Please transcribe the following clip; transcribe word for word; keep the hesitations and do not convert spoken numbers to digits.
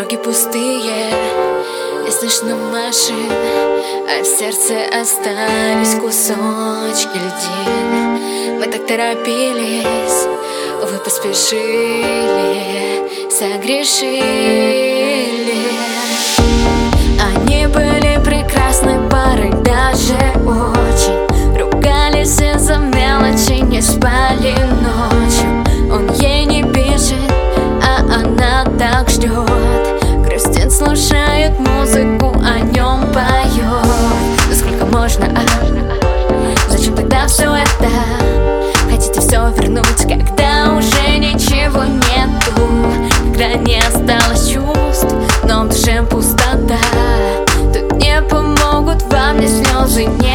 Дороги пустые, не слышно машин, а в сердце остались кусочки льдин. Мы так торопились, вы поспешили, согрешили. Они были прекрасной парой, даже очень. Ругались из-за мелочи, не спали ночью. Он ей не пишет, а она так ждет. Грустит, слушает музыку, о нем поет. Да сколько можно, а? Зачем тогда все это? Хотите все вернуть, когда уже ничего нету, когда не осталось чувств, но в душе пустота. Тут не помогут вам ни слезы, ни